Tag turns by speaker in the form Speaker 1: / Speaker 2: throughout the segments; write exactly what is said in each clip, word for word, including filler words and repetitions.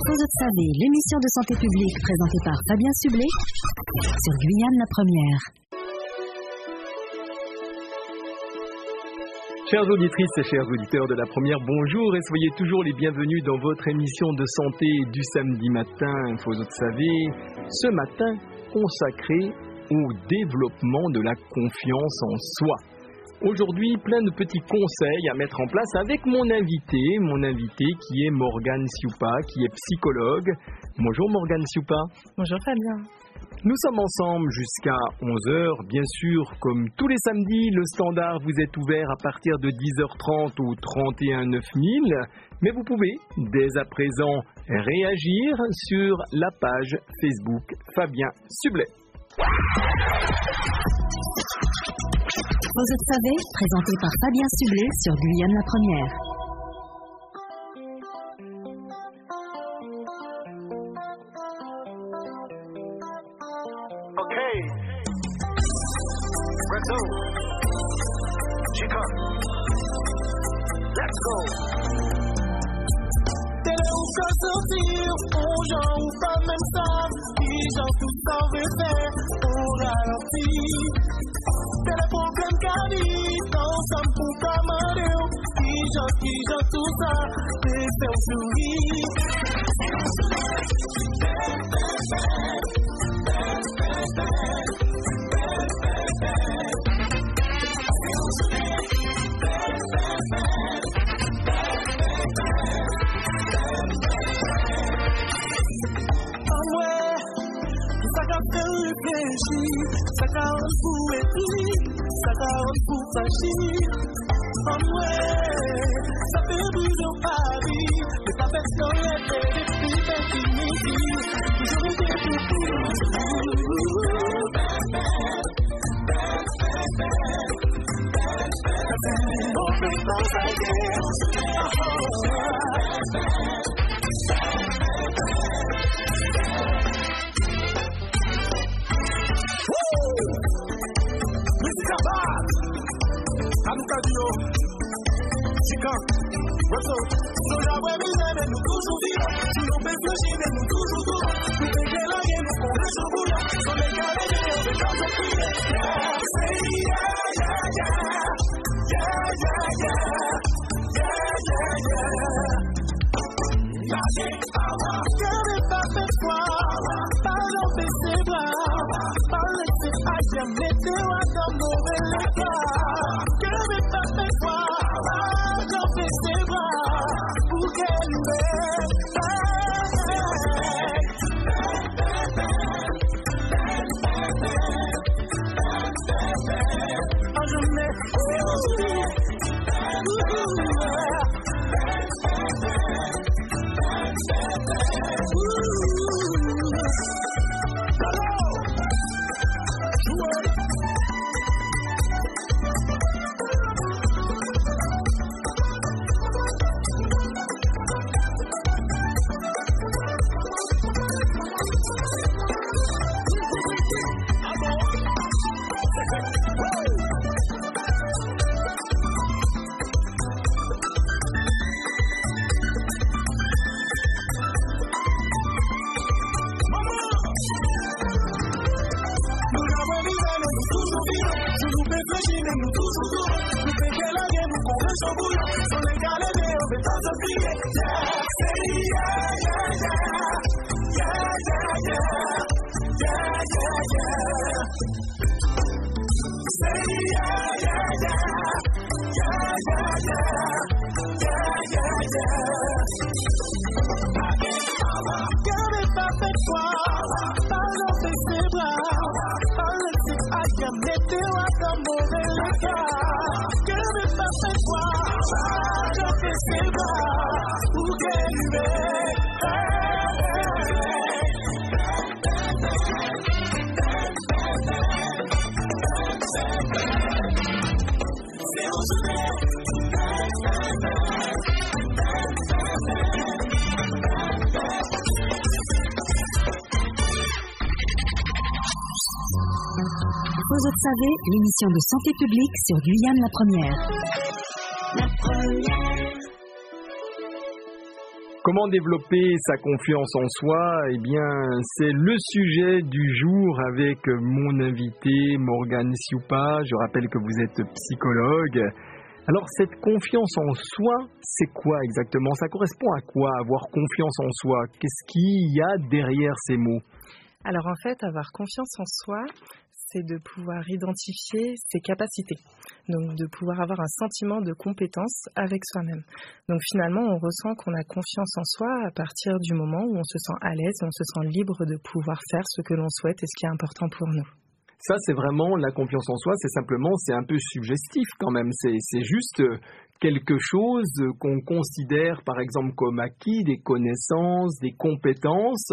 Speaker 1: Vous autres savez, l'émission de santé publique présentée par Fabien Sublet sur Guyane la Première.
Speaker 2: Chères auditrices et chers auditeurs de la Première, bonjour et soyez toujours les bienvenus dans votre émission de santé du samedi matin. Vous autres savez, ce matin consacré au développement de la confiance en soi. Aujourd'hui, plein de petits conseils à mettre en place avec mon invité, mon invité qui est Morgane Sioupa, qui est psychologue. Bonjour Morgane Sioupa.
Speaker 3: Bonjour Fabien.
Speaker 2: Nous sommes ensemble jusqu'à onze heures. Bien sûr, comme tous les samedis, le standard vous est ouvert à partir de dix heures trente au trente et un neuf mille. Mais vous pouvez dès à présent réagir sur la page Facebook Fabien Sublet.
Speaker 1: Vous autres savez, présenté par Fabien Sublet sur Guyane la Première.
Speaker 4: Okay, Reto, Chica, let's go. Télé ou ça sortir, aux gens ou pas même ça, les gens tout ça veut faire pour ralentir. Télé problème qu'arrive, ensemble pour commander, les gens qui gens tout ça, les faire sourire. Ça carole pour écrire, ça carole pour fâcher. En vrai, ça fait bouger au Paris, mais ça fait ce qu'on est fait depuis l'infinité. Toujours été tout pour on fait pas ça guerre. Amukadio, Chica, Reto, Soja Wemi, nous toujours vivants. Si on peut fléchir, nous toujours droits. Nous faisons la guerre, nous on reste au bout. Sur les carrés, on fait quand on prie. Say yeah, yeah, yeah, yeah, yeah, yeah, yeah, yeah. Magic power, carré pas fait froid, pas l'empêcher bras, pas laisser agir, mettez-moi dans mauvais état. Carré pas fait froid, pas l'empêcher bras, pour qu'elle m'aide. En journée, c'est aujourd'hui.
Speaker 1: Vous autres savez, l'émission de santé publique sur Guyane la Première. La Première.
Speaker 2: Comment développer sa confiance en soi? Eh bien, c'est le sujet du jour avec mon invité Morgane Sioupa. Je rappelle que vous êtes psychologue. Alors, cette confiance en soi, c'est quoi exactement? Ça correspond à quoi, avoir confiance en soi? Qu'est-ce qu'il y a derrière ces mots?
Speaker 3: Alors, en fait, avoir confiance en soi, c'est de pouvoir identifier ses capacités, donc de pouvoir avoir un sentiment de compétence avec soi-même. Donc finalement, on ressent qu'on a confiance en soi à partir du moment où on se sent à l'aise et on se sent libre de pouvoir faire ce que l'on souhaite et ce qui est important pour nous.
Speaker 2: Ça, c'est vraiment la confiance en soi, c'est simplement, c'est un peu suggestif quand même, c'est, c'est juste quelque chose qu'on considère par exemple comme acquis, des connaissances, des compétences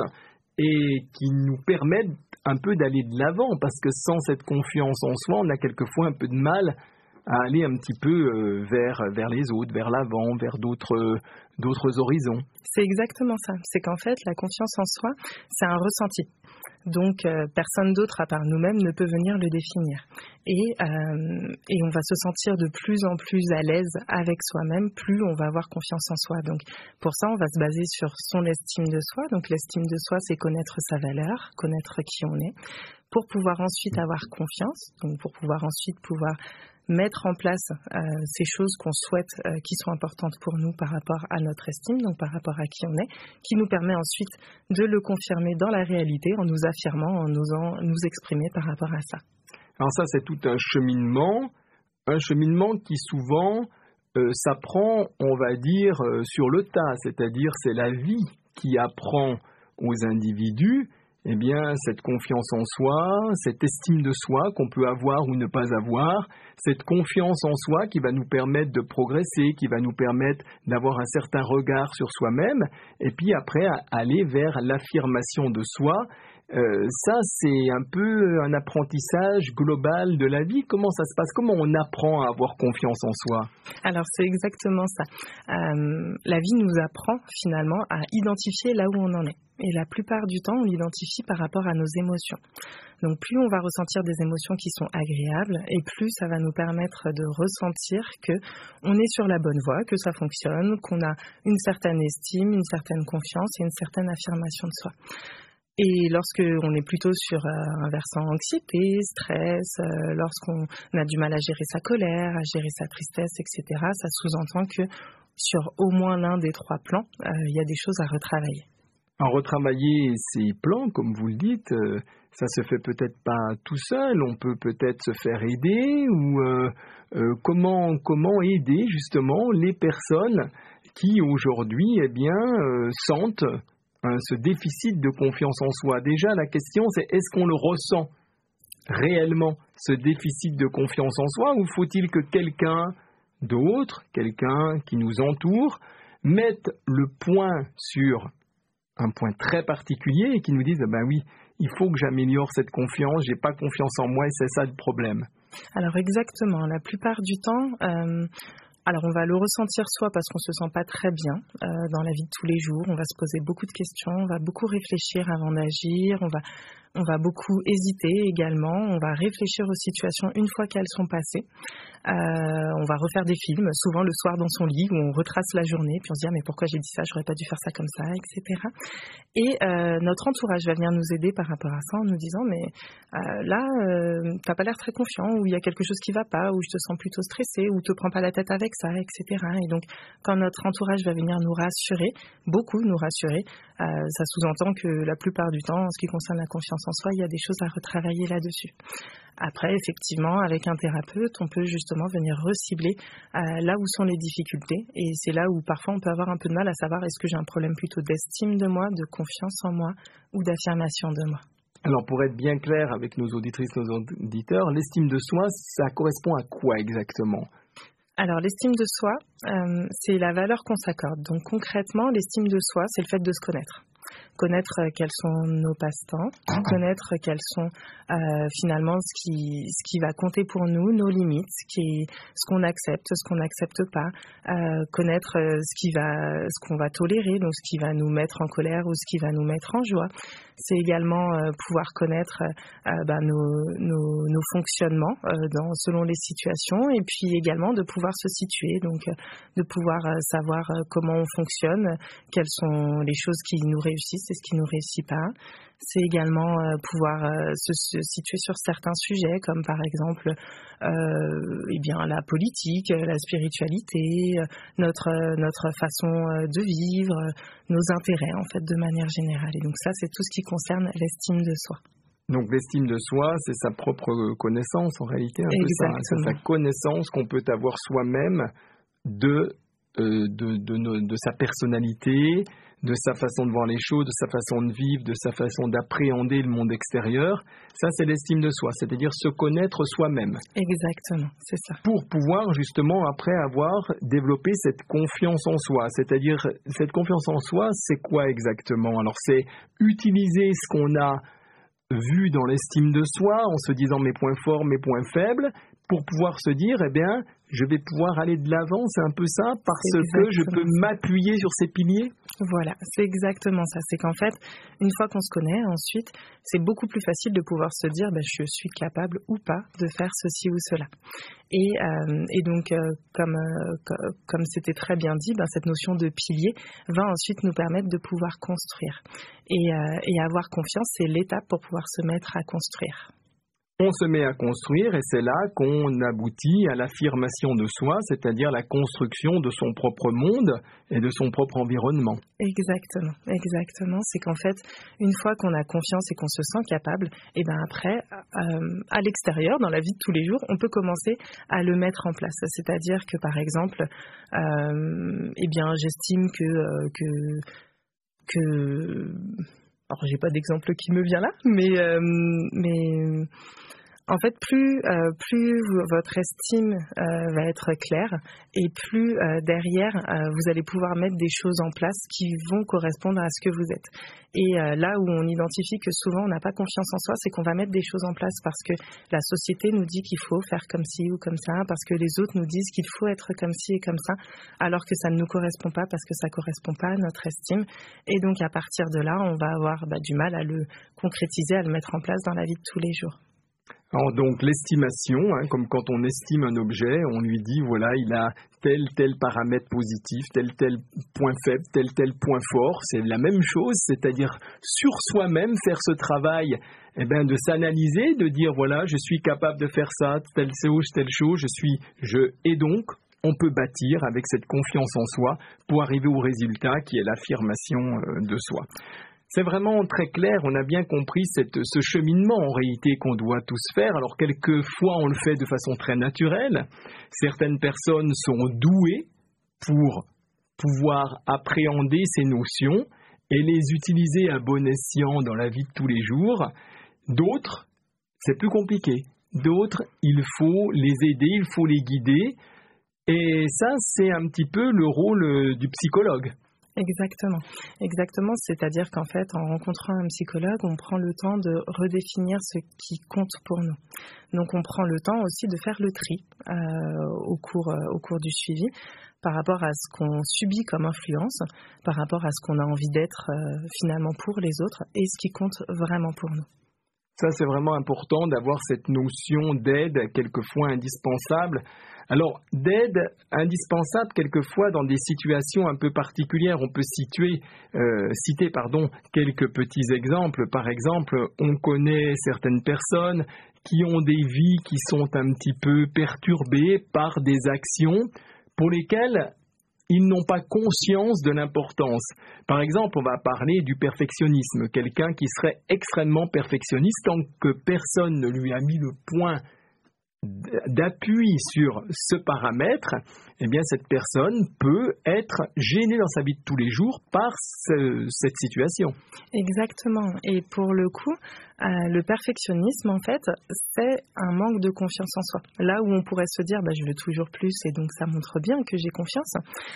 Speaker 2: et qui nous permettent un peu d'aller de l'avant, parce que sans cette confiance en soi, on a quelquefois un peu de mal à aller un petit peu euh, vers, vers les autres, vers l'avant, vers d'autres, euh, d'autres horizons.
Speaker 3: C'est exactement ça. C'est qu'en fait, la confiance en soi, c'est un ressenti. Donc, euh, personne d'autre à part nous-mêmes ne peut venir le définir. Et, euh, et on va se sentir de plus en plus à l'aise avec soi-même, plus on va avoir confiance en soi. Donc, pour ça, on va se baser sur son estime de soi. Donc, l'estime de soi, c'est connaître sa valeur, connaître qui on est, pour pouvoir ensuite avoir confiance, donc pour pouvoir ensuite pouvoir mettre en place euh, ces choses qu'on souhaite, euh, qui sont importantes pour nous par rapport à notre estime, donc par rapport à qui on est, qui nous permet ensuite de le confirmer dans la réalité en nous affirmant, en osant nous exprimer par rapport à ça.
Speaker 2: Alors ça, c'est tout un cheminement, un cheminement qui souvent euh, s'apprend, on va dire, euh, sur le tas, c'est-à-dire c'est la vie qui apprend aux individus eh bien, cette confiance en soi, cette estime de soi qu'on peut avoir ou ne pas avoir, cette confiance en soi qui va nous permettre de progresser, qui va nous permettre d'avoir un certain regard sur soi-même, et puis après aller vers l'affirmation de soi. Euh, ça, c'est un peu un apprentissage global de la vie. Comment ça se passe? Comment on apprend à avoir confiance en soi?
Speaker 3: Alors, c'est exactement ça. Euh, la vie nous apprend finalement à identifier là où on en est. Et la plupart du temps, on l'identifie par rapport à nos émotions. Donc, plus on va ressentir des émotions qui sont agréables, et plus ça va nous permettre de ressentir qu'on est sur la bonne voie, que ça fonctionne, qu'on a une certaine estime, une certaine confiance et une certaine affirmation de soi. Et lorsqu'on est plutôt sur un versant anxiété, stress, euh, lorsqu'on a du mal à gérer sa colère, à gérer sa tristesse, et cetera, ça sous-entend que sur au moins l'un des trois plans, euh, il y a des choses à retravailler.
Speaker 2: En retravailler ces plans, comme vous le dites, euh, ça se fait peut-être pas tout seul, on peut peut-être se faire aider, ou euh, euh, comment, comment aider justement les personnes qui aujourd'hui eh bien, euh, sentent hein, ce déficit de confiance en soi. Déjà, la question c'est est-ce qu'on le ressent réellement, ce déficit de confiance en soi, ou faut-il que quelqu'un d'autre, quelqu'un qui nous entoure, mette le point sur un point très particulier et qui nous disent « ben oui, il faut que j'améliore cette confiance, j'ai pas confiance en moi et c'est ça le problème ».
Speaker 3: Alors exactement, la plupart du temps, euh, alors on va le ressentir soit parce qu'on se sent pas très bien euh, dans la vie de tous les jours, on va se poser beaucoup de questions, on va beaucoup réfléchir avant d'agir, on va, on va beaucoup hésiter également, on va réfléchir aux situations une fois qu'elles sont passées. Euh, on va refaire des films, souvent le soir dans son lit, où on retrace la journée, puis on se dit ah, mais pourquoi j'ai dit ça, j'aurais pas dû faire ça comme ça, et cetera. Et euh, notre entourage va venir nous aider par rapport à ça en nous disant mais euh, là, euh, t'as pas l'air très confiant, ou il y a quelque chose qui va pas, ou je te sens plutôt stressé, ou te prends pas la tête avec ça, et cetera. Et donc quand notre entourage va venir nous rassurer, beaucoup nous rassurer, euh, ça sous-entend que la plupart du temps, en ce qui concerne la confiance en soi, il y a des choses à retravailler là-dessus. Après, effectivement, avec un thérapeute, on peut justement venir recibler euh, là où sont les difficultés. Et c'est là où parfois on peut avoir un peu de mal à savoir est-ce que j'ai un problème plutôt d'estime de moi, de confiance en moi ou d'affirmation de moi.
Speaker 2: Alors, pour être bien clair avec nos auditrices, nos auditeurs, l'estime de soi, ça correspond à quoi exactement ?
Speaker 3: Alors, l'estime de soi, euh, c'est la valeur qu'on s'accorde. Donc, concrètement, l'estime de soi, c'est le fait de se connaître. connaître quels sont nos passe-temps, connaître quels sont euh, finalement ce qui, ce qui va compter pour nous, nos limites, ce, qui, ce qu'on accepte, ce qu'on n'accepte pas, euh, connaître ce, qui va, ce qu'on va tolérer, donc ce qui va nous mettre en colère ou ce qui va nous mettre en joie. C'est également euh, pouvoir connaître euh, bah, nos, nos, nos fonctionnements euh, dans, selon les situations, et puis également de pouvoir se situer, donc euh, de pouvoir euh, savoir euh, comment on fonctionne, quelles sont les choses qui nous réussissent et ce qui ne nous réussit pas. C'est également euh, pouvoir euh, se, se situer sur certains sujets, comme par exemple euh, eh bien, la politique, la spiritualité, euh, notre, euh, notre façon euh, de vivre, euh, nos intérêts en fait de manière générale. Et donc ça, c'est tout ce qui concerne l'estime de soi.
Speaker 2: Donc l'estime de soi, c'est sa propre connaissance en réalité, un peu ça, hein. C'est sa connaissance qu'on peut avoir soi-même de, euh, de, de, de, de sa personnalité, de sa façon de voir les choses, de sa façon de vivre, de sa façon d'appréhender le monde extérieur. Ça, c'est l'estime de soi, c'est-à-dire se connaître soi-même.
Speaker 3: Exactement, c'est ça.
Speaker 2: Pour pouvoir justement après avoir développé cette confiance en soi, c'est-à-dire cette confiance en soi, c'est quoi exactement? Alors c'est utiliser ce qu'on a vu dans l'estime de soi en se disant mes points forts, mes points faibles, pour pouvoir se dire, eh bien, je vais pouvoir aller de l'avant, c'est un peu ça, parce que je peux m'appuyer sur ces piliers.
Speaker 3: Voilà, c'est exactement ça. C'est qu'en fait, une fois qu'on se connaît, ensuite, c'est beaucoup plus facile de pouvoir se dire, ben, je suis capable ou pas de faire ceci ou cela. Et, euh, et donc, euh, comme, euh, comme c'était très bien dit, ben, cette notion de pilier va ensuite nous permettre de pouvoir construire. Et, euh, et avoir confiance, c'est l'étape pour pouvoir se mettre à construire.
Speaker 2: On se met à construire et c'est là qu'on aboutit à l'affirmation de soi, c'est-à-dire la construction de son propre monde et de son propre environnement.
Speaker 3: Exactement, exactement. C'est qu'en fait, une fois qu'on a confiance et qu'on se sent capable, et ben après, euh, à l'extérieur, dans la vie de tous les jours, on peut commencer à le mettre en place. C'est-à-dire que par exemple, euh, eh bien, j'estime que euh, que que alors j'ai pas d'exemple qui me vient là, mais euh, mais en fait, plus, euh, plus votre estime euh, va être claire et plus euh, derrière, euh, vous allez pouvoir mettre des choses en place qui vont correspondre à ce que vous êtes. Et euh, là où on identifie que souvent on n'a pas confiance en soi, c'est qu'on va mettre des choses en place parce que la société nous dit qu'il faut faire comme ci ou comme ça, parce que les autres nous disent qu'il faut être comme ci et comme ça, alors que ça ne nous correspond pas parce que ça ne correspond pas à notre estime. Et donc à partir de là, on va avoir bah, du mal à le concrétiser, à le mettre en place dans la vie de tous les jours.
Speaker 2: Alors donc l'estimation, hein, comme quand on estime un objet, on lui dit voilà il a tel tel paramètre positif, tel tel point faible, tel tel point fort. C'est la même chose, c'est-à-dire sur soi-même faire ce travail, eh ben de s'analyser, de dire voilà je suis capable de faire ça, telle chose, telle chose, je suis je et donc on peut bâtir avec cette confiance en soi pour arriver au résultat qui est l'affirmation de soi. C'est vraiment très clair, on a bien compris cette, ce cheminement en réalité qu'on doit tous faire. Alors quelquefois on le fait de façon très naturelle, certaines personnes sont douées pour pouvoir appréhender ces notions et les utiliser à bon escient dans la vie de tous les jours. D'autres, c'est plus compliqué. D'autres, il faut les aider, il faut les guider et ça c'est un petit peu le rôle du psychologue.
Speaker 3: Exactement, exactement. C'est-à-dire qu'en fait, en rencontrant un psychologue, on prend le temps de redéfinir ce qui compte pour nous. Donc, on prend le temps aussi de faire le tri euh, au cours, euh, au cours du suivi par rapport à ce qu'on subit comme influence, par rapport à ce qu'on a envie d'être euh, finalement pour les autres et ce qui compte vraiment pour nous.
Speaker 2: Ça, c'est vraiment important d'avoir cette notion d'aide, quelquefois indispensable. Alors, d'aide indispensable, quelquefois, dans des situations un peu particulières. On peut situer, euh, citer pardon, quelques petits exemples. Par exemple, on connaît certaines personnes qui ont des vies qui sont un petit peu perturbées par des actions pour lesquelles ils n'ont pas conscience de l'importance. Par exemple, on va parler du perfectionnisme. Quelqu'un qui serait extrêmement perfectionniste, tant que personne ne lui a mis le point d'appui sur ce paramètre, eh bien cette personne peut être gênée dans sa vie de tous les jours par ce, cette situation.
Speaker 3: Exactement. Et pour le coup, euh, le perfectionnisme, en fait, c'est un manque de confiance en soi. Là où on pourrait se dire, bah, je veux toujours plus et donc ça montre bien que j'ai confiance.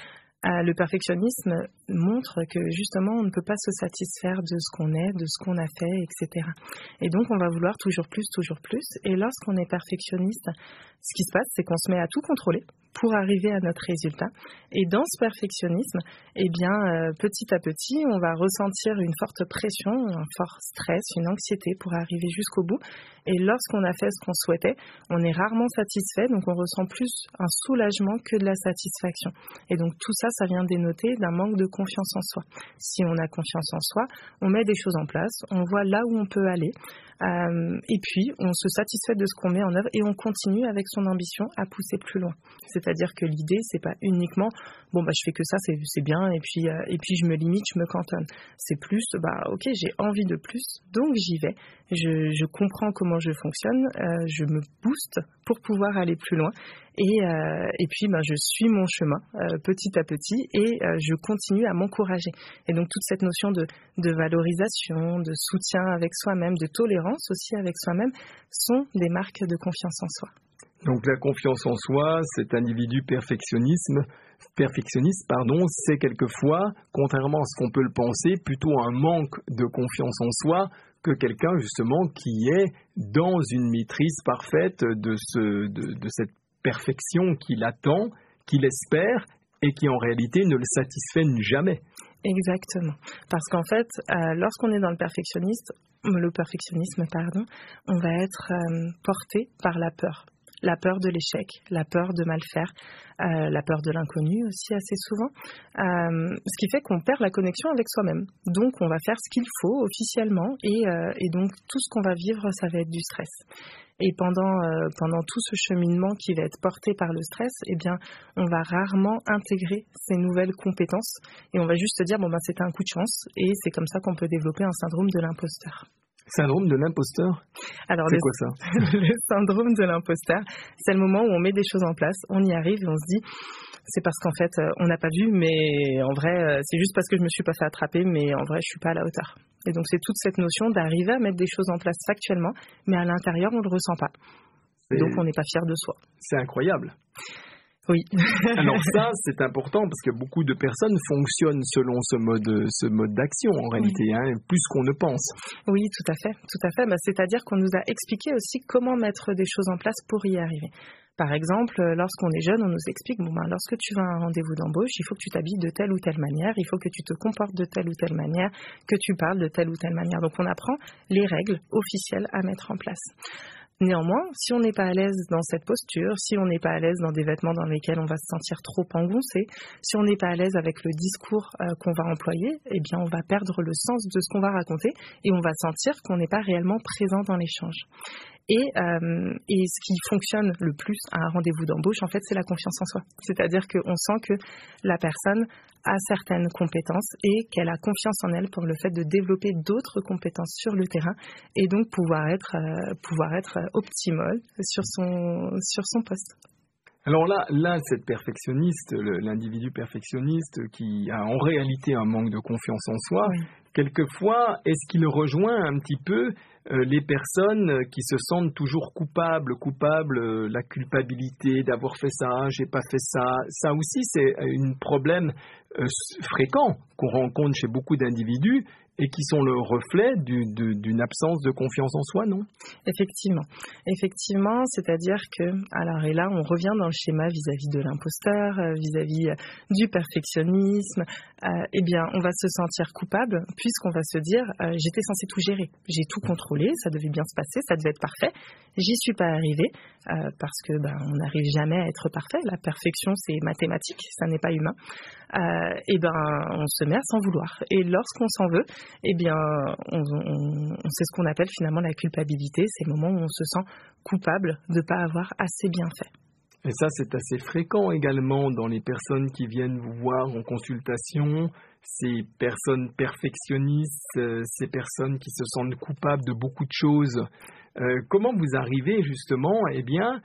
Speaker 3: Euh, le perfectionnisme montre que justement on ne peut pas se satisfaire de ce qu'on est, de ce qu'on a fait, et cetera. Et donc on va vouloir toujours plus, toujours plus. Et lorsqu'on est perfectionniste, ce qui se passe, c'est qu'on se met à tout contrôler pour arriver à notre résultat. Et dans ce perfectionnisme, eh bien, euh, petit à petit, on va ressentir une forte pression, un fort stress, une anxiété pour arriver jusqu'au bout. Et lorsqu'on a fait ce qu'on souhaitait, on est rarement satisfait, donc on ressent plus un soulagement que de la satisfaction. Et donc tout ça, ça vient dénoter d'un manque de confiance en soi. Si on a confiance en soi, on met des choses en place, on voit là où on peut aller, euh, et puis on se satisfait de ce qu'on met en œuvre et on continue avec son ambition à pousser plus loin. C'est-à-dire que l'idée, c'est pas uniquement bon bah je fais que ça, c'est, c'est bien, et puis euh, et puis je me limite, je me cantonne. C'est plus bah ok, j'ai envie de plus, donc j'y vais. Je, je comprends comment je fonctionne, euh, je me booste pour pouvoir aller plus loin. Et, euh, et puis, ben, je suis mon chemin euh, petit à petit et euh, je continue à m'encourager. Et donc, toute cette notion de, de valorisation, de soutien avec soi-même, de tolérance aussi avec soi-même, sont des marques de confiance en soi.
Speaker 2: Donc, la confiance en soi, cet individu perfectionnisme, perfectionniste, pardon, c'est quelquefois, contrairement à ce qu'on peut le penser, plutôt un manque de confiance en soi que quelqu'un, justement, qui est dans une maîtrise parfaite de, ce, de, de cette perfection qu'il attend, qu'il espère et qui en réalité ne le satisfait jamais.
Speaker 3: Exactement. Parce qu'en fait, euh, lorsqu'on est dans le perfectionniste, le perfectionnisme, pardon, on va être euh, porté par la peur. La peur de l'échec, la peur de mal faire, euh, la peur de l'inconnu aussi assez souvent, euh, ce qui fait qu'on perd la connexion avec soi-même. Donc on va faire ce qu'il faut officiellement et, euh, et donc tout ce qu'on va vivre, ça va être du stress. Et pendant, euh, pendant tout ce cheminement qui va être porté par le stress, eh bien, on va rarement intégrer ces nouvelles compétences et on va juste se dire bon ben c'était un coup de chance et c'est comme ça qu'on peut développer un syndrome de l'imposteur.
Speaker 2: Syndrome de l'imposteur ? Alors, c'est le, quoi ça ?
Speaker 3: Le syndrome de l'imposteur, c'est le moment où on met des choses en place, on y arrive et on se dit c'est parce qu'en fait on n'a pas vu, mais en vrai c'est juste parce que je me suis pas fait attraper, mais en vrai je suis pas à la hauteur. Et donc c'est toute cette notion d'arriver à mettre des choses en place factuellement, mais à l'intérieur on le ressent pas. Et donc on n'est pas fier de soi.
Speaker 2: C'est incroyable.
Speaker 3: Oui.
Speaker 2: Alors ça, c'est important parce que beaucoup de personnes fonctionnent selon ce mode, ce mode d'action en réalité, oui. hein, plus qu'on ne pense.
Speaker 3: Oui, tout à fait, tout à fait. Bah, c'est-à-dire qu'on nous a expliqué aussi comment mettre des choses en place pour y arriver. Par exemple, lorsqu'on est jeune, on nous explique, bon ben, lorsque tu vas à un rendez-vous d'embauche, il faut que tu t'habilles de telle ou telle manière, il faut que tu te comportes de telle ou telle manière, que tu parles de telle ou telle manière. Donc on apprend les règles officielles à mettre en place. Néanmoins, si on n'est pas à l'aise dans cette posture, si on n'est pas à l'aise dans des vêtements dans lesquels on va se sentir trop engoncé, si on n'est pas à l'aise avec le discours euh, qu'on va employer, eh bien on va perdre le sens de ce qu'on va raconter et on va sentir qu'on n'est pas réellement présent dans l'échange. Et, euh, et ce qui fonctionne le plus à un rendez-vous d'embauche, en fait, c'est la confiance en soi. C'est-à-dire qu'on sent que la personne a certaines compétences et qu'elle a confiance en elle pour le fait de développer d'autres compétences sur le terrain et donc pouvoir être, euh, pouvoir être optimale sur son, sur son poste.
Speaker 2: Alors là, là, cette perfectionniste, le, l'individu perfectionniste qui a en réalité un manque de confiance en soi, oui. Quelquefois, est-ce qu'il rejoint un petit peu euh, les personnes qui se sentent toujours coupables, coupables, euh, la culpabilité d'avoir fait ça, j'ai pas fait ça. Ça aussi, c'est un problème euh, fréquent qu'on rencontre chez beaucoup d'individus et qui sont le reflet du, de, d'une absence de confiance en soi, non ?
Speaker 3: Effectivement. Effectivement, c'est-à-dire que, alors et là, on revient dans le schéma vis-à-vis de l'imposteur, euh, vis-à-vis euh, du perfectionnisme, euh, eh bien, on va se sentir coupable puisqu'on va se dire euh, j'étais censé tout gérer, j'ai tout contrôlé, ça devait bien se passer, ça devait être parfait, j'y suis pas arrivée euh, parce que ben, on n'arrive jamais à être parfait, la perfection c'est mathématique, ça n'est pas humain, euh, et ben on se met à s'en vouloir. Et lorsqu'on s'en veut, eh bien, on, on, on sait ce qu'on appelle finalement la culpabilité, c'est le moment où on se sent coupable de ne pas avoir assez bien fait.
Speaker 2: Et ça, c'est assez fréquent également dans les personnes qui viennent vous voir en consultation, ces personnes perfectionnistes, euh, ces personnes qui se sentent coupables de beaucoup de choses. Euh, comment vous arrivez justement, eh bien,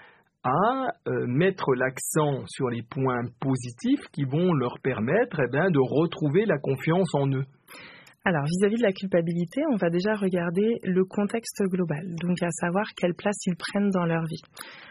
Speaker 2: à euh, mettre l'accent sur les points positifs qui vont leur permettre, eh bien, de retrouver la confiance en eux ?
Speaker 3: Alors, vis-à-vis de la culpabilité, on va déjà regarder le contexte global, donc à savoir quelle place ils prennent dans leur vie.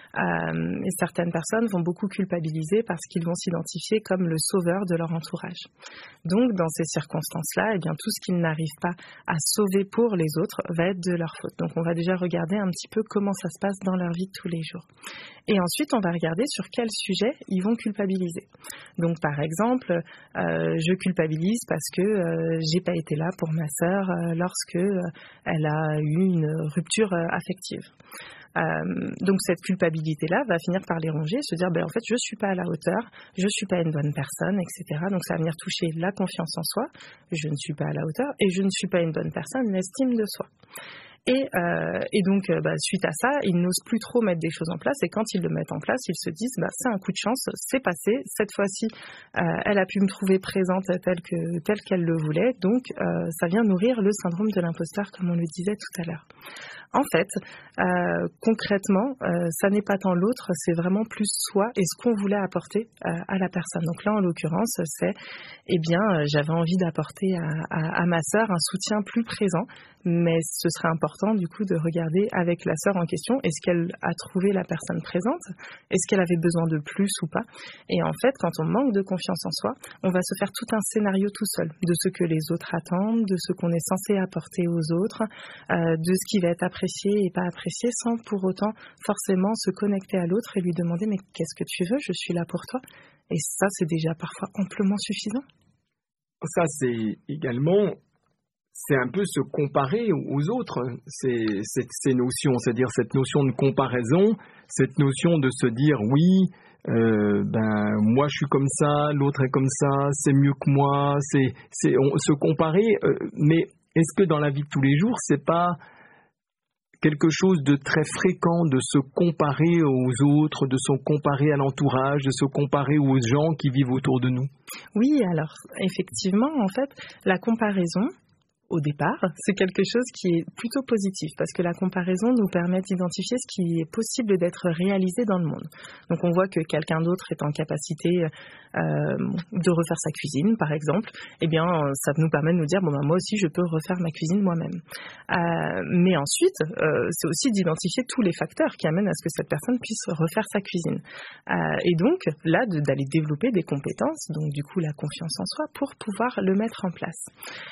Speaker 3: Euh, et certaines personnes vont beaucoup culpabiliser parce qu'ils vont s'identifier comme le sauveur de leur entourage. Donc, dans ces circonstances-là, eh bien, tout ce qu'ils n'arrivent pas à sauver pour les autres va être de leur faute. Donc, on va déjà regarder un petit peu comment ça se passe dans leur vie de tous les jours. Et ensuite, on va regarder sur quel sujet ils vont culpabiliser. Donc, par exemple, euh, je culpabilise parce que euh, j'ai pas été là pour ma sœur euh, lorsque euh, elle a eu une rupture euh, affective. Euh, donc cette culpabilité-là va finir par les ronger, se dire ben, en fait je suis pas à la hauteur, je suis pas une bonne personne, et cetera. Donc ça va venir toucher la confiance en soi, je ne suis pas à la hauteur et je ne suis pas une bonne personne, l'estime de soi. Et, euh, et donc, euh, bah, suite à ça, ils n'osent plus trop mettre des choses en place. Et quand ils le mettent en place, ils se disent, bah, c'est un coup de chance, c'est passé. Cette fois-ci, euh, elle a pu me trouver présente telle que, telle qu'elle le voulait. Donc, euh, ça vient nourrir le syndrome de l'imposteur, comme on le disait tout à l'heure. En fait, euh, concrètement, euh, ça n'est pas tant l'autre, c'est vraiment plus soi et ce qu'on voulait apporter euh, à la personne. Donc là, en l'occurrence, c'est, eh bien, euh, j'avais envie d'apporter à, à, à ma sœur un soutien plus présent, mais ce serait important du coup de regarder avec la sœur en question, est-ce qu'elle a trouvé la personne présente, est-ce qu'elle avait besoin de plus ou pas. Et en fait, quand on manque de confiance en soi, on va se faire tout un scénario tout seul, de ce que les autres attendent, de ce qu'on est censé apporter aux autres, euh, de ce qui va être apprécié et pas apprécié, sans pour autant forcément se connecter à l'autre et lui demander mais qu'est-ce que tu veux, je suis là pour toi. Et ça, c'est déjà parfois amplement suffisant.
Speaker 2: Ça, c'est également, c'est un peu se comparer aux autres, ces, ces, ces notions, c'est-à-dire cette notion de comparaison, cette notion de se dire oui, euh, ben moi je suis comme ça, l'autre est comme ça, c'est mieux que moi, c'est, c'est on, se comparer, euh, mais est-ce que dans la vie de tous les jours, c'est pas quelque chose de très fréquent de se comparer aux autres, de se comparer à l'entourage, de se comparer aux gens qui vivent autour de nous?
Speaker 3: Oui, alors effectivement, en fait, la comparaison, au départ, c'est quelque chose qui est plutôt positif parce que la comparaison nous permet d'identifier ce qui est possible d'être réalisé dans le monde. Donc on voit que quelqu'un d'autre est en capacité euh, de refaire sa cuisine, par exemple. Eh bien, ça nous permet de nous dire bon ben moi aussi je peux refaire ma cuisine moi-même. Euh, mais ensuite, euh, c'est aussi d'identifier tous les facteurs qui amènent à ce que cette personne puisse refaire sa cuisine. Euh, et donc là, de, d'aller développer des compétences, donc du coup la confiance en soi, pour pouvoir le mettre en place.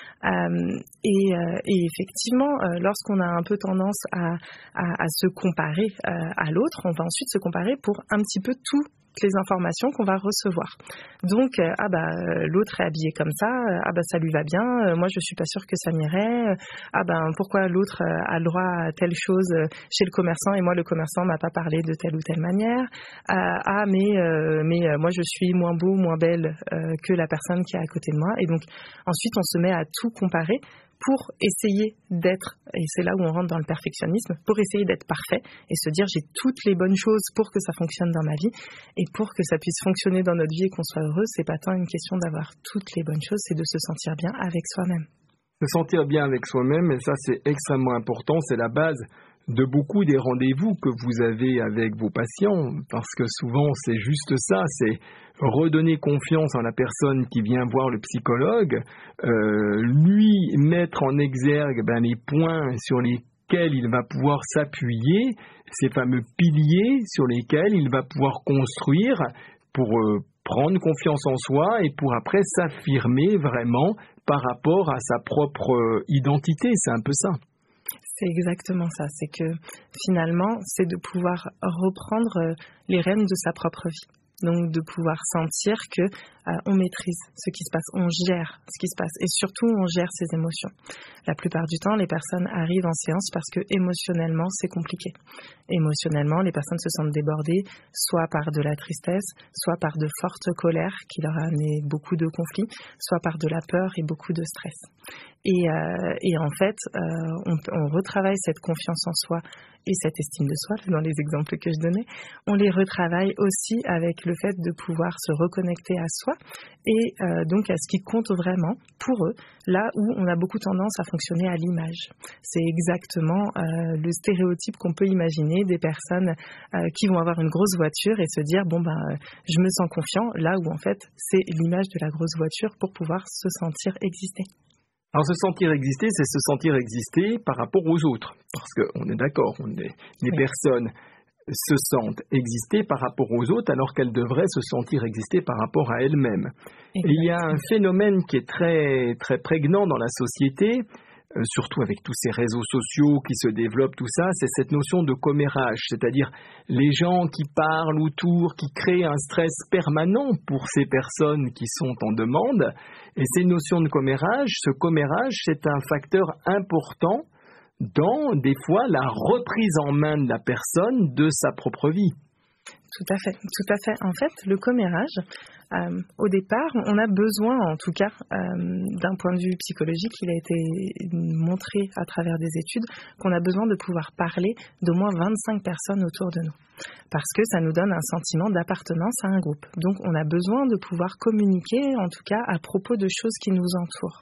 Speaker 3: Euh, et, euh, et effectivement, euh, lorsqu'on a un peu tendance à, à, à se comparer euh, à l'autre, on va ensuite se comparer pour un petit peu tout les informations qu'on va recevoir. Donc, euh, ah bah euh, l'autre est habillé comme ça, euh, ah bah ça lui va bien, euh, moi je suis pas sûre que ça m'irait, euh, ah bah pourquoi l'autre euh, a le droit à telle chose euh, chez le commerçant et moi le commerçant m'a pas parlé de telle ou telle manière, euh, ah mais euh, mais euh, moi je suis moins beau, moins belle euh, que la personne qui est à côté de moi. Et donc ensuite on se met à tout comparer pour essayer d'être, et c'est là où on rentre dans le perfectionnisme, pour essayer d'être parfait et se dire j'ai toutes les bonnes choses pour que ça fonctionne dans ma vie et pour que ça puisse fonctionner dans notre vie et qu'on soit heureux, c'est pas tant une question d'avoir toutes les bonnes choses, c'est de se sentir bien avec soi-même.
Speaker 2: Se sentir bien avec soi-même, et ça c'est extrêmement important, c'est la base de beaucoup des rendez-vous que vous avez avec vos patients, parce que souvent c'est juste ça, c'est redonner confiance en la personne qui vient voir le psychologue, euh, lui mettre en exergue ben, les points sur lesquels il va pouvoir s'appuyer, ces fameux piliers sur lesquels il va pouvoir construire pour euh, prendre confiance en soi et pour après s'affirmer vraiment par rapport à sa propre euh, identité, c'est un peu ça.
Speaker 3: C'est exactement ça, c'est que finalement, c'est de pouvoir reprendre les rênes de sa propre vie. Donc de pouvoir sentir que euh, on maîtrise ce qui se passe, on gère ce qui se passe et surtout on gère ses émotions. La plupart du temps, les personnes arrivent en séance parce que émotionnellement c'est compliqué. Émotionnellement, les personnes se sentent débordées, soit par de la tristesse, soit par de fortes colères qui leur a amené beaucoup de conflits, soit par de la peur et beaucoup de stress. Et, euh, et en fait, euh, on, on retravaille cette confiance en soi et cette estime de soi, dans les exemples que je donnais, on les retravaille aussi avec le fait de pouvoir se reconnecter à soi et euh, donc à ce qui compte vraiment pour eux, là où on a beaucoup tendance à fonctionner à l'image. C'est exactement euh, le stéréotype qu'on peut imaginer des personnes euh, qui vont avoir une grosse voiture et se dire bon ben euh, je me sens confiant, là où en fait c'est l'image de la grosse voiture pour pouvoir se sentir exister.
Speaker 2: Alors se sentir exister, c'est se sentir exister par rapport aux autres, parce qu'on est d'accord, on est, les oui. personnes se sentent exister par rapport aux autres alors qu'elles devraient se sentir exister par rapport à elles-mêmes. Et il y a un phénomène qui est très, très prégnant dans la société, euh, surtout avec tous ces réseaux sociaux qui se développent, tout ça, c'est cette notion de commérage, c'est-à-dire les gens qui parlent autour, qui créent un stress permanent pour ces personnes qui sont en demande. Et ces notions de commérage, ce commérage, c'est un facteur important dans, des fois, la reprise en main de la personne de sa propre vie.
Speaker 3: Tout à fait, tout à fait. En fait, le commérage, euh, au départ, on a besoin, en tout cas, euh, d'un point de vue psychologique, il a été montré à travers des études qu'on a besoin de pouvoir parler d'au moins vingt-cinq personnes autour de nous. Parce que ça nous donne un sentiment d'appartenance à un groupe. Donc, on a besoin de pouvoir communiquer, en tout cas, à propos de choses qui nous entourent.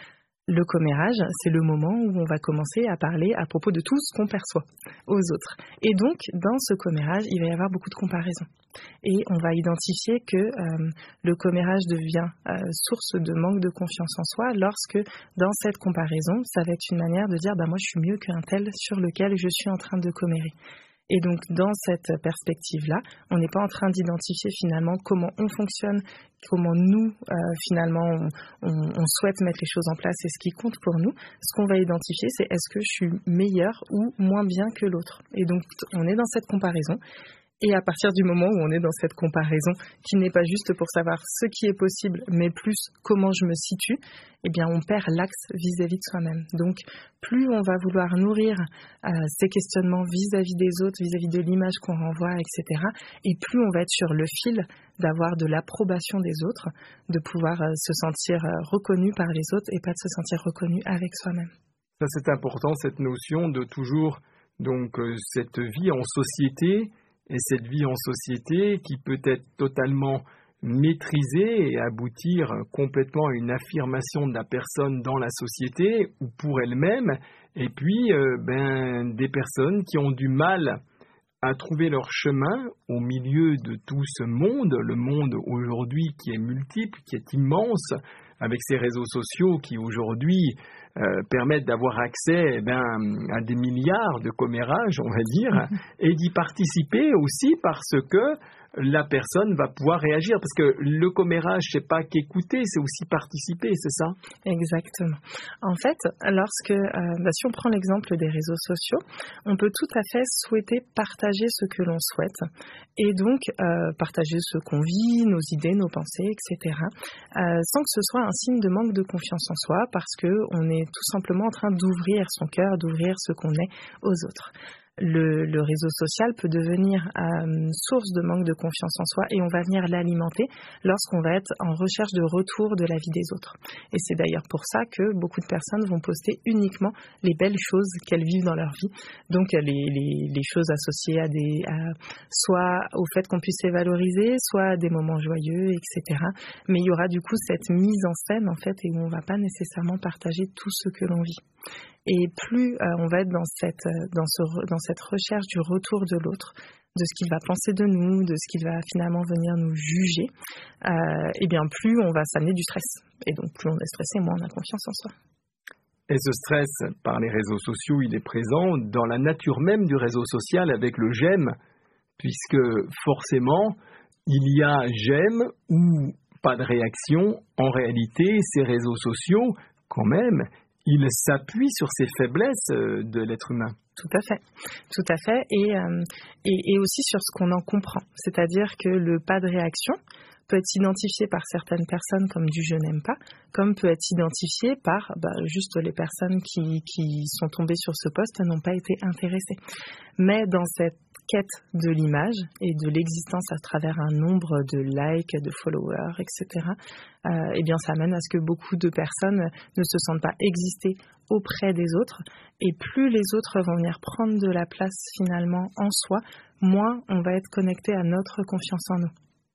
Speaker 3: Le commérage, c'est le moment où on va commencer à parler à propos de tout ce qu'on perçoit aux autres. Et donc, dans ce commérage, il va y avoir beaucoup de comparaisons. Et on va identifier que euh, le commérage devient euh, source de manque de confiance en soi lorsque, dans cette comparaison, ça va être une manière de dire bah, « moi, je suis mieux qu'un tel sur lequel je suis en train de commérer ». Et donc, dans cette perspective-là, on n'est pas en train d'identifier finalement comment on fonctionne, comment nous, euh, finalement, on, on, on souhaite mettre les choses en place et ce qui compte pour nous. Ce qu'on va identifier, c'est est-ce que je suis meilleur ou moins bien que l'autre. Et donc, on est dans cette comparaison. Et à partir du moment où on est dans cette comparaison, qui n'est pas juste pour savoir ce qui est possible, mais plus comment je me situe, eh bien, on perd l'axe vis-à-vis de soi-même. Donc, plus on va vouloir nourrir euh, ces questionnements vis-à-vis des autres, vis-à-vis de l'image qu'on renvoie, et cetera, et plus on va être sur le fil d'avoir de l'approbation des autres, de pouvoir euh, se sentir euh, reconnu par les autres et pas de se sentir reconnu avec soi-même.
Speaker 2: Ça, c'est important, cette notion de toujours, donc, euh, cette vie en société. Et cette vie en société qui peut être totalement maîtrisée et aboutir complètement à une affirmation de la personne dans la société ou pour elle-même. Et puis, euh, ben, des personnes qui ont du mal à trouver leur chemin au milieu de tout ce monde, le monde aujourd'hui qui est multiple, qui est immense, avec ces réseaux sociaux qui aujourd'hui euh, permettent d'avoir accès eh ben, à des milliards de commérages, on va dire, et d'y participer aussi parce que la personne va pouvoir réagir. Parce que le commérage, c'est pas qu'écouter, c'est aussi participer, c'est ça?
Speaker 3: Exactement. En fait, lorsque, euh, bah, si on prend l'exemple des réseaux sociaux, on peut tout à fait souhaiter partager ce que l'on souhaite et donc euh, partager ce qu'on vit, nos idées, nos pensées, et cetera, euh, sans que ce soit un signe de manque de confiance en soi parce qu'on est tout simplement en train d'ouvrir son cœur, d'ouvrir ce qu'on est aux autres. Le, le réseau social peut devenir euh, source de manque de confiance en soi et on va venir l'alimenter lorsqu'on va être en recherche de retour de la vie des autres. Et c'est d'ailleurs pour ça que beaucoup de personnes vont poster uniquement les belles choses qu'elles vivent dans leur vie. Donc les, les, les choses associées à des, à, soit au fait qu'on puisse les valoriser, soit à des moments joyeux, et cetera. Mais il y aura du coup cette mise en scène en fait et où on ne va pas nécessairement partager tout ce que l'on vit. Et plus euh, on va être dans cette, dans, ce, dans cette recherche du retour de l'autre, de ce qu'il va penser de nous, de ce qu'il va finalement venir nous juger, euh, et bien plus on va s'amener du stress. Et donc plus on est stressé, moins on a confiance en soi.
Speaker 2: Et ce stress, par les réseaux sociaux, il est présent dans la nature même du réseau social avec le j'aime, puisque forcément, il y a j'aime ou pas de réaction. En réalité, ces réseaux sociaux, quand même, il s'appuie sur ces faiblesses de l'être humain.
Speaker 3: Tout à fait, tout à fait, et, euh, et, et aussi sur ce qu'on en comprend. C'est-à-dire que le pas de réaction peut être identifié par certaines personnes comme du « je n'aime pas », comme peut être identifié par bah, juste les personnes qui, qui sont tombées sur ce poste n'ont pas été intéressées. Mais dans cette quête de l'image et de l'existence à travers un nombre de likes, de followers, et cetera, euh, eh bien, ça amène à ce que beaucoup de personnes ne se sentent pas exister auprès des autres. Et plus les autres vont venir prendre de la place finalement en soi, moins on va être connecté à notre confiance en nous.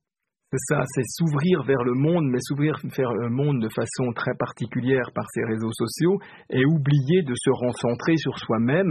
Speaker 2: C'est ça, c'est s'ouvrir vers le monde, mais s'ouvrir vers le monde de façon très particulière par ces réseaux sociaux et oublier de se recentrer sur soi-même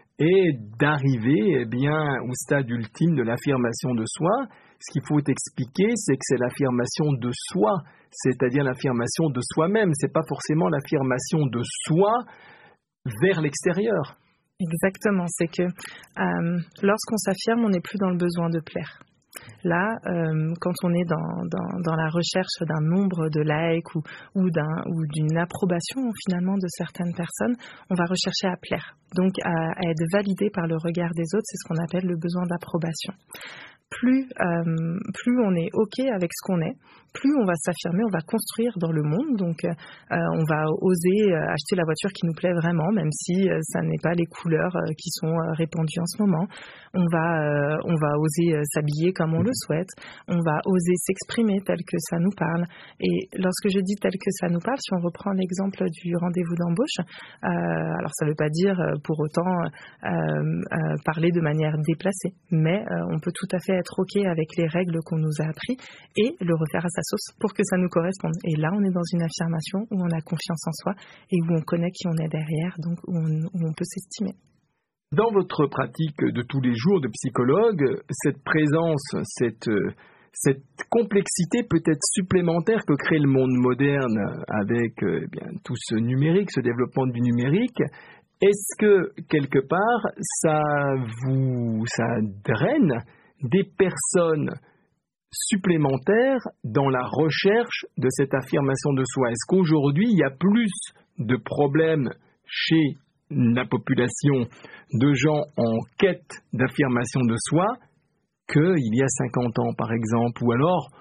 Speaker 2: et d'arriver eh bien, au stade ultime de l'affirmation de soi. Ce qu'il faut expliquer, c'est que c'est l'affirmation de soi, c'est-à-dire l'affirmation de soi-même. Ce n'est pas forcément l'affirmation de soi vers l'extérieur.
Speaker 3: Exactement, c'est que euh, lorsqu'on s'affirme, on n'est plus dans le besoin de plaire. Là, euh, quand on est dans, dans, dans la recherche d'un nombre de likes ou, ou, d'un, ou d'une approbation finalement de certaines personnes, on va rechercher à plaire, donc à, à être validé par le regard des autres, c'est ce qu'on appelle le besoin d'approbation. Plus, euh, plus on est OK avec ce qu'on est, plus on va s'affirmer, on va construire dans le monde. Donc, euh, on va oser euh, acheter la voiture qui nous plaît vraiment, même si euh, ça n'est pas les couleurs euh, qui sont euh, répandues en ce moment. On va, euh, on va oser euh, s'habiller comme on le souhaite. On va oser s'exprimer tel que ça nous parle. Et lorsque je dis tel que ça nous parle, si on reprend l'exemple du rendez-vous d'embauche, euh, alors ça ne veut pas dire euh, pour autant euh, euh, parler de manière déplacée, mais euh, on peut tout à fait être OK avec les règles qu'on nous a apprises et le refaire à sa sauce pour que ça nous corresponde. Et là, on est dans une affirmation où on a confiance en soi et où on connaît qui on est derrière, donc où on, où on peut s'estimer.
Speaker 2: Dans votre pratique de tous les jours de psychologue, cette présence, cette, cette complexité peut-être supplémentaire que crée le monde moderne avec eh bien, tout ce numérique, ce développement du numérique, est-ce que quelque part ça vous ça draine des personnes supplémentaires dans la recherche de cette affirmation de soi? Est-ce qu'aujourd'hui, il y a plus de problèmes chez la population de gens en quête d'affirmation de soi qu'il y a cinquante ans, par exemple? Ou alors,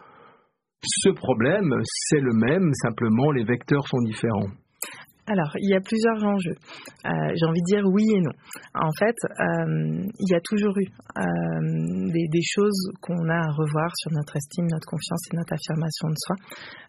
Speaker 2: ce problème, c'est le même, simplement les vecteurs sont différents?
Speaker 3: Alors, il y a plusieurs enjeux. Euh, j'ai envie de dire oui et non. En fait, euh, il y a toujours eu euh, des, des choses qu'on a à revoir sur notre estime, notre confiance et notre affirmation de soi.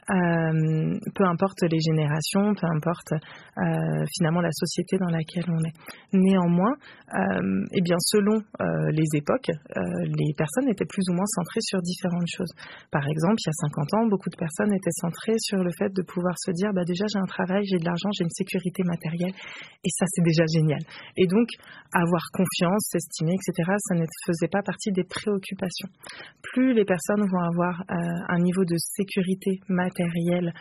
Speaker 3: Euh, peu importe les générations, peu importe euh, finalement la société dans laquelle on est. Néanmoins, euh, eh bien, selon euh, les époques, euh, les personnes étaient plus ou moins centrées sur différentes choses. Par exemple, il y a cinquante ans, beaucoup de personnes étaient centrées sur le fait de pouvoir se dire bah, déjà j'ai un travail, j'ai de l'argent, j'ai une sécurité matérielle et ça c'est déjà génial. Et donc avoir confiance, s'estimer, et cetera, ça ne faisait pas partie des préoccupations. Plus les personnes vont avoir euh, un niveau de sécurité matérielle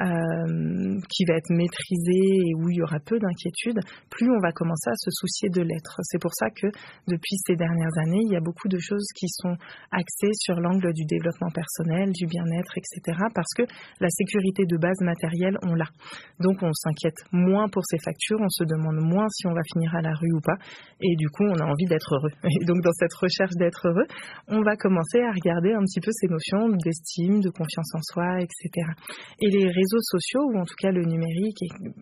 Speaker 3: euh, qui va être maîtrisé et où il y aura peu d'inquiétude, plus on va commencer à se soucier de l'être. C'est pour ça que depuis ces dernières années, il y a beaucoup de choses qui sont axées sur l'angle du développement personnel, du bien-être, et cetera. Parce que la sécurité de base matérielle, on l'a. Donc on s'inquiète moins pour ses factures, on se demande moins si on va finir à la rue ou pas. Et du coup, on a envie d'être heureux. Et donc dans cette recherche d'être heureux, on va commencer à regarder un petit peu ces notions d'estime, de confiance en soi, et cetera. Et les réseaux sociaux, ou en tout cas le numérique,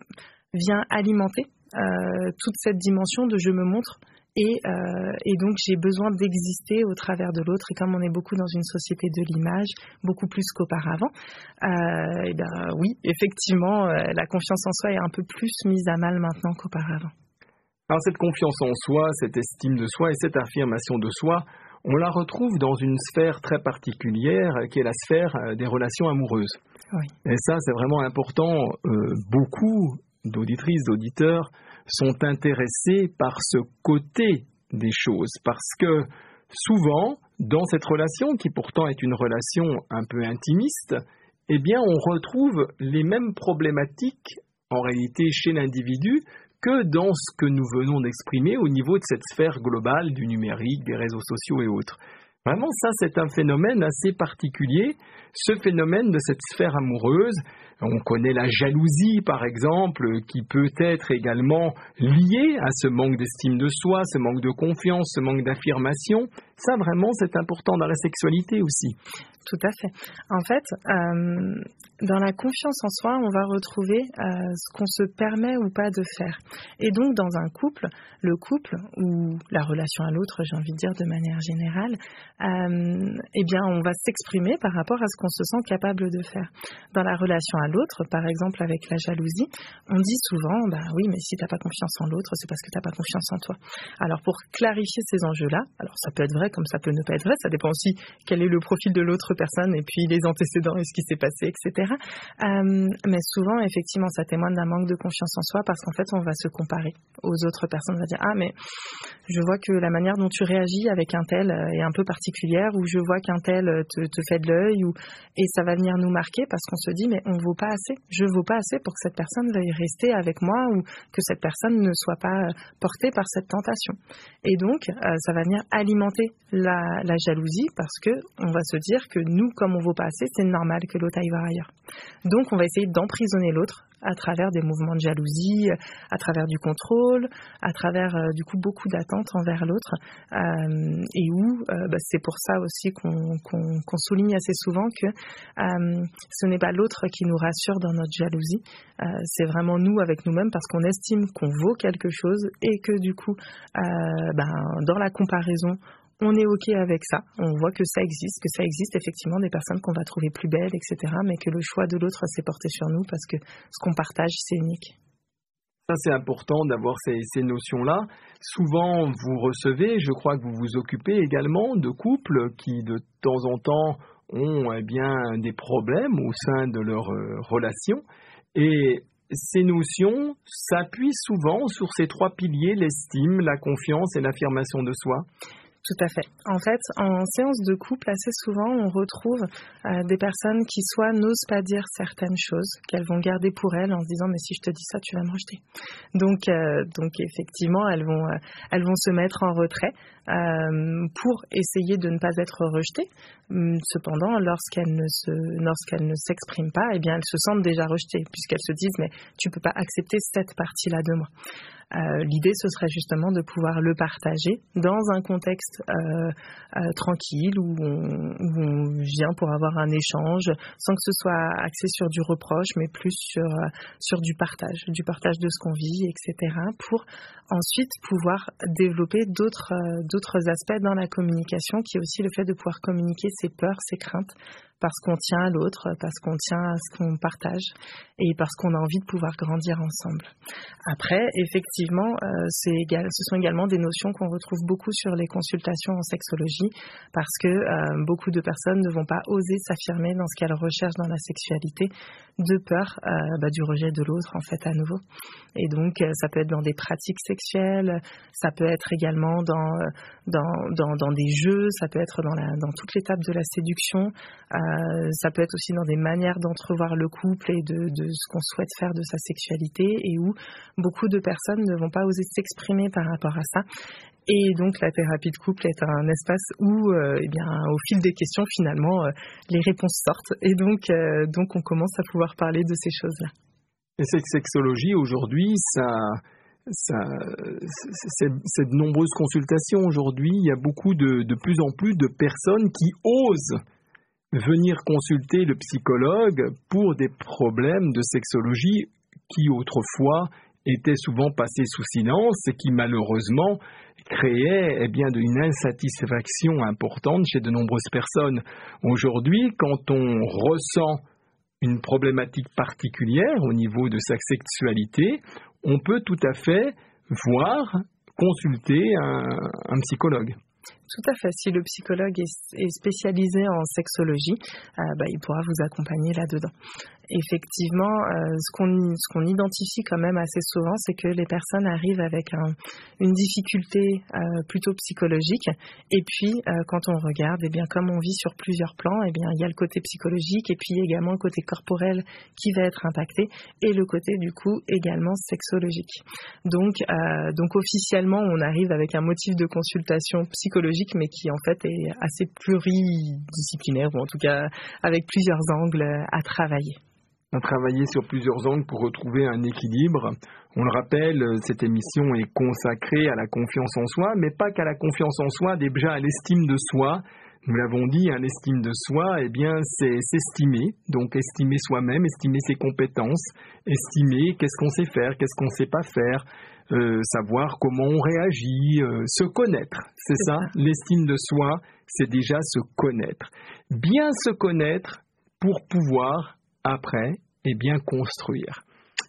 Speaker 3: vient alimenter euh, toute cette dimension de je me montre et, euh, et donc j'ai besoin d'exister au travers de l'autre. Et comme on est beaucoup dans une société de l'image, beaucoup plus qu'auparavant, euh, et ben oui, effectivement, euh, la confiance en soi est un peu plus mise à mal maintenant qu'auparavant.
Speaker 2: Alors cette confiance en soi, cette estime de soi et cette affirmation de soi, on la retrouve dans une sphère très particulière qui est la sphère des relations amoureuses.
Speaker 3: Oui.
Speaker 2: Et ça, c'est vraiment important. Euh, beaucoup d'auditrices, d'auditeurs sont intéressés par ce côté des choses parce que souvent, dans cette relation, qui pourtant est une relation un peu intimiste, eh bien, on retrouve les mêmes problématiques en réalité chez l'individu que dans ce que nous venons d'exprimer au niveau de cette sphère globale du numérique, des réseaux sociaux et autres. Vraiment, ça, c'est un phénomène assez particulier, ce phénomène de cette sphère amoureuse. On connaît la jalousie, par exemple, qui peut être également liée à ce manque d'estime de soi, ce manque de confiance, ce manque d'affirmation. Ça, vraiment, c'est important dans la sexualité aussi.
Speaker 3: Tout à fait. En fait, euh, dans la confiance en soi, on va retrouver euh, ce qu'on se permet ou pas de faire. Et donc, dans un couple, le couple ou la relation à l'autre, j'ai envie de dire de manière générale, euh, eh bien, on va s'exprimer par rapport à ce qu'on se sent capable de faire. Dans la relation à l'autre, par exemple avec la jalousie, on dit souvent, bah oui, mais si t'as pas confiance en l'autre, c'est parce que t'as pas confiance en toi. Alors, pour clarifier ces enjeux-là, alors ça peut être vrai comme ça peut ne pas être vrai, ça dépend aussi quel est le profil de l'autre d'autres personnes et puis les antécédents et ce qui s'est passé, et cetera. Euh, mais souvent, effectivement, ça témoigne d'un manque de confiance en soi parce qu'en fait, on va se comparer aux autres personnes. On va dire, ah, mais je vois que la manière dont tu réagis avec un tel est un peu particulière, ou je vois qu'un tel te, te fait de l'œil, ou... et ça va venir nous marquer parce qu'on se dit, mais on vaut pas assez. Je vaux pas assez pour que cette personne veuille rester avec moi ou que cette personne ne soit pas portée par cette tentation. Et donc, euh, ça va venir alimenter la, la jalousie parce que on va se dire que nous, comme on vaut pas assez, c'est normal que l'autre aille voir ailleurs. Donc, on va essayer d'emprisonner l'autre à travers des mouvements de jalousie, à travers du contrôle, à travers euh, du coup beaucoup d'attentes envers l'autre, euh, et où euh, bah, c'est pour ça aussi qu'on, qu'on, qu'on souligne assez souvent que euh, ce n'est pas l'autre qui nous rassure dans notre jalousie, euh, c'est vraiment nous avec nous-mêmes parce qu'on estime qu'on vaut quelque chose et que du coup, euh, ben, dans la comparaison, on est OK avec ça, on voit que ça existe, que ça existe effectivement des personnes qu'on va trouver plus belles, et cetera, mais que le choix de l'autre s'est porté sur nous parce que ce qu'on partage, c'est unique.
Speaker 2: Ça, c'est important d'avoir ces, ces notions-là. Souvent, vous recevez, je crois que vous vous occupez également de couples qui, de temps en temps, ont eh bien, des problèmes au sein de leur euh, relation. Et ces notions s'appuient souvent sur ces trois piliers, l'estime, la confiance et l'affirmation de soi.
Speaker 3: Tout à fait. En fait, en séance de couple, assez souvent, on retrouve euh, des personnes qui soit n'osent pas dire certaines choses, qu'elles vont garder pour elles en se disant « mais si je te dis ça, tu vas me rejeter ». Donc, euh, donc effectivement, elles vont, euh, elles vont se mettre en retrait euh, pour essayer de ne pas être rejetées. Cependant, lorsqu'elles ne, se, lorsqu'elles ne s'expriment pas, eh bien, elles se sentent déjà rejetées puisqu'elles se disent « mais tu ne peux pas accepter cette partie-là de moi ». Euh, l'idée, ce serait justement de pouvoir le partager dans un contexte euh, euh, tranquille où on, où on vient pour avoir un échange sans que ce soit axé sur du reproche, mais plus sur, euh, sur du partage, du partage de ce qu'on vit, et cetera, pour ensuite pouvoir développer d'autres, euh, d'autres aspects dans la communication, qui est aussi le fait de pouvoir communiquer ses peurs, ses craintes, parce qu'on tient à l'autre, parce qu'on tient à ce qu'on partage et parce qu'on a envie de pouvoir grandir ensemble. Après, effectivement, euh, c'est égal, ce sont également des notions qu'on retrouve beaucoup sur les consultations en sexologie parce que euh, beaucoup de personnes ne vont pas oser s'affirmer dans ce qu'elles recherchent dans la sexualité de peur euh, bah, du rejet de l'autre, en fait, à nouveau. Et donc, euh, ça peut être dans des pratiques sexuelles, ça peut être également dans, dans, dans, dans des jeux, ça peut être dans, la, dans toute l'étape de la séduction, euh, Euh, ça peut être aussi dans des manières d'entrevoir le couple et de, de ce qu'on souhaite faire de sa sexualité et où beaucoup de personnes ne vont pas oser s'exprimer par rapport à ça. Et donc la thérapie de couple est un espace où, euh, eh bien, au fil des questions, finalement, euh, les réponses sortent. Et donc, euh, donc on commence à pouvoir parler de ces choses-là.
Speaker 2: Et cette sexologie, aujourd'hui, ça... Ça, c'est, c'est de nombreuses consultations aujourd'hui. Il y a beaucoup de, de plus en plus de personnes qui osent venir consulter le psychologue pour des problèmes de sexologie qui autrefois étaient souvent passés sous silence et qui malheureusement créaient eh bien, une insatisfaction importante chez de nombreuses personnes. Aujourd'hui, quand on ressent une problématique particulière au niveau de sa sexualité, on peut tout à fait voir, consulter un, un psychologue.
Speaker 3: Tout à fait. Si le psychologue est, est spécialisé en sexologie, euh, bah, il pourra vous accompagner là-dedans. Effectivement, euh, ce qu'on, ce qu'on identifie quand même assez souvent, c'est que les personnes arrivent avec un, une difficulté euh, plutôt psychologique. Et puis, euh, quand on regarde, eh bien, comme on vit sur plusieurs plans, eh bien, il y a le côté psychologique et puis également le côté corporel qui va être impacté et le côté, du coup, également sexologique. Donc, euh, donc officiellement, on arrive avec un motif de consultation psychologique, mais qui en fait est assez pluridisciplinaire, ou en tout cas avec plusieurs angles à travailler.
Speaker 2: À travailler sur plusieurs angles pour retrouver un équilibre. On le rappelle, cette émission est consacrée à la confiance en soi, mais pas qu'à la confiance en soi, déjà à l'estime de soi. Nous l'avons dit, hein, l'estime de soi, eh bien, c'est s'estimer. Donc, estimer soi-même, estimer ses compétences, estimer qu'est-ce qu'on sait faire, qu'est-ce qu'on ne sait pas faire, euh, savoir comment on réagit, euh, se connaître. C'est, c'est ça, ça, l'estime de soi, c'est déjà se connaître. Bien se connaître pour pouvoir, après, eh bien, construire.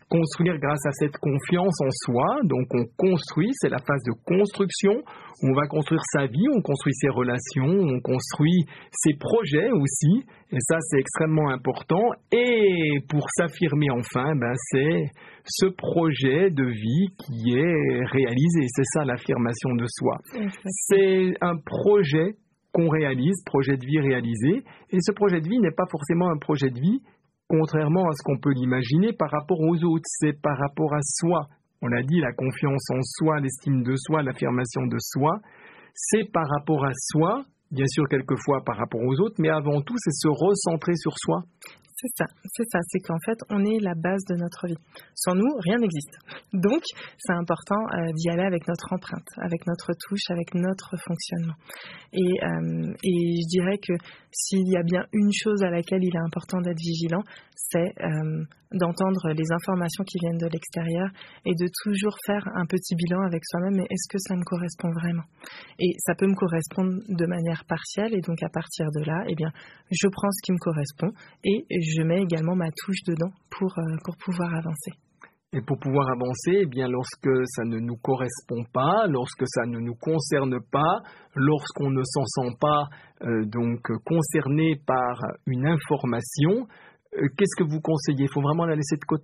Speaker 2: construire grâce à cette confiance en soi. Donc on construit, c'est la phase de construction. On va construire sa vie, on construit ses relations, on construit ses projets aussi. Et ça, c'est extrêmement important. Et pour s'affirmer enfin, ben, c'est ce projet de vie qui est réalisé. C'est ça l'affirmation de soi. C'est un projet qu'on réalise, projet de vie réalisé. Et ce projet de vie n'est pas forcément un projet de vie, contrairement à ce qu'on peut l'imaginer par rapport aux autres. C'est par rapport à soi. On l'a dit, la confiance en soi, l'estime de soi, l'affirmation de soi, c'est par rapport à soi, bien sûr quelquefois par rapport aux autres, mais avant tout, c'est se recentrer sur soi.
Speaker 3: C'est ça, c'est ça, c'est qu'en fait, on est la base de notre vie. Sans nous, rien n'existe. Donc, c'est important euh, d'y aller avec notre empreinte, avec notre touche, avec notre fonctionnement. Et, euh, et je dirais que s'il y a bien une chose à laquelle il est important d'être vigilant, c'est euh, d'entendre les informations qui viennent de l'extérieur et de toujours faire un petit bilan avec soi-même. Mais est-ce que ça me correspond vraiment ? Et ça peut me correspondre de manière partielle. Et donc, à partir de là, eh bien, je prends ce qui me correspond et je mets également ma touche dedans pour, euh, pour pouvoir avancer.
Speaker 2: Et pour pouvoir avancer, eh bien, lorsque ça ne nous correspond pas, lorsque ça ne nous concerne pas, lorsqu'on ne s'en sent pas euh, donc concerné par une information, euh, qu'est-ce que vous conseillez ? Il faut vraiment la laisser de côté ?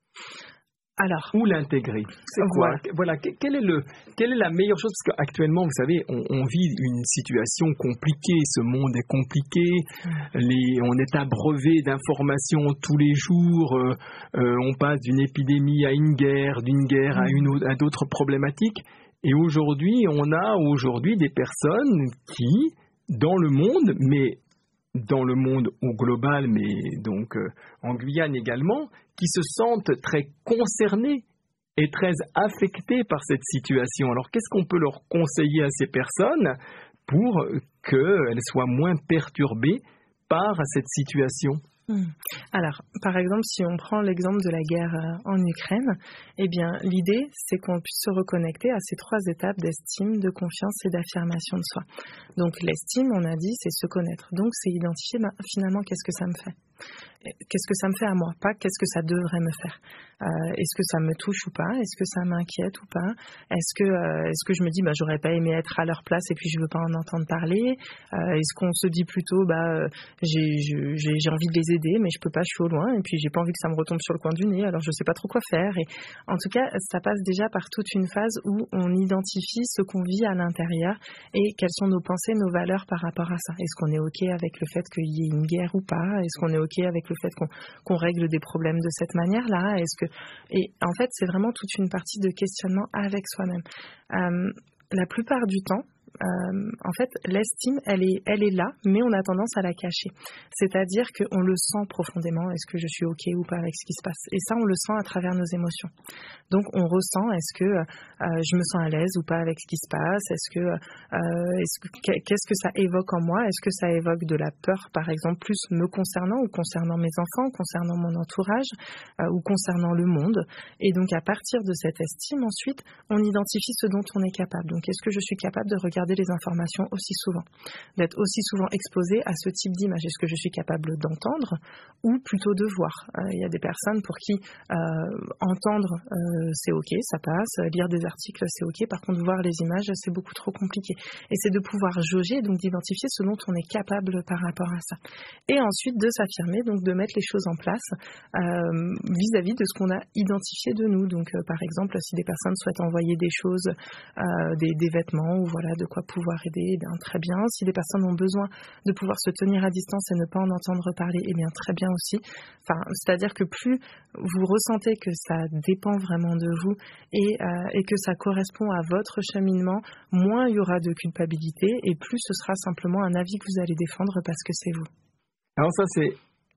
Speaker 3: Alors,
Speaker 2: ou l'intégrer. C'est quoi ? Voilà. voilà. Quelle est le, quelle est la meilleure chose ? Parce qu'actuellement, vous savez, on, on vit une situation compliquée. Ce monde est compliqué. Les, on est abreuvé d'informations tous les jours. Euh, euh, on passe d'une épidémie à une guerre, d'une guerre à une autre, à d'autres problématiques. Et aujourd'hui, on a aujourd'hui des personnes qui, dans le monde, mais dans le monde au global, mais donc euh, en Guyane également, qui se sentent très concernés et très affectés par cette situation. Alors, qu'est-ce qu'on peut leur conseiller à ces personnes pour qu'elles soient moins perturbées par cette situation ?
Speaker 3: Mmh. Alors, par exemple, si on prend l'exemple de la guerre euh, en Ukraine, eh bien, l'idée, c'est qu'on puisse se reconnecter à ces trois étapes d'estime, de confiance et d'affirmation de soi. Donc, l'estime, on a dit, c'est se connaître. Donc, c'est identifier, ben, finalement, qu'est-ce que ça me fait ? Qu'est-ce que ça me fait à moi ? Pas qu'est-ce que ça devrait me faire ? euh, Est-ce que ça me touche ou pas ? Est-ce que ça m'inquiète ou pas ? Est-ce que, euh, est-ce que je me dis, bah, j'aurais pas aimé être à leur place et puis je veux pas en entendre parler ? euh, Est-ce qu'on se dit plutôt, bah, j'ai, j'ai, j'ai envie de les aider, mais je peux pas, je suis au loin, et puis j'ai pas envie que ça me retombe sur le coin du nez, alors je sais pas trop quoi faire. Et en tout cas, ça passe déjà par toute une phase où on identifie ce qu'on vit à l'intérieur et quelles sont nos pensées, nos valeurs par rapport à ça. Est-ce qu'on est OK avec le fait qu'il y ait une guerre ou pas ? Est-ce qu'on est OK avec le fait qu'on, qu'on règle des problèmes de cette manière-là ? Est-ce que... Et en fait, c'est vraiment toute une partie de questionnement avec soi-même. Euh, la plupart du temps, Euh, en fait, l'estime, elle est, elle est là, mais on a tendance à la cacher. C'est-à-dire qu'on le sent profondément, est-ce que je suis OK ou pas avec ce qui se passe ? Et ça, on le sent à travers nos émotions. Donc, on ressent, est-ce que euh, je me sens à l'aise ou pas avec ce qui se passe ? Est-ce que, euh, est-ce que, qu'est-ce que ça évoque en moi ? Est-ce que ça évoque de la peur, par exemple, plus me concernant ou concernant mes enfants, concernant mon entourage euh, ou concernant le monde ? Et donc, à partir de cette estime, ensuite, on identifie ce dont on est capable. Donc, est-ce que je suis capable de regarder les informations aussi souvent, d'être aussi souvent exposée à ce type d'image. Est-ce que je suis capable d'entendre ou plutôt de voir ? euh, Il y a des personnes pour qui euh, entendre euh, c'est OK, ça passe, lire des articles c'est OK, par contre voir les images c'est beaucoup trop compliqué. Et c'est de pouvoir jauger, donc d'identifier ce dont on est capable par rapport à ça. Et ensuite de s'affirmer, donc de mettre les choses en place euh, vis-à-vis de ce qu'on a identifié de nous. Donc euh, par exemple, si des personnes souhaitent envoyer des choses, euh, des, des vêtements ou voilà de quoi pouvoir aider, eh bien très bien. Si des personnes ont besoin de pouvoir se tenir à distance et ne pas en entendre parler, eh bien très bien aussi. Enfin, c'est-à-dire que plus vous ressentez que ça dépend vraiment de vous et, euh, et que ça correspond à votre cheminement, moins il y aura de culpabilité et plus ce sera simplement un avis que vous allez défendre parce que c'est vous.
Speaker 2: Alors ça, c'est,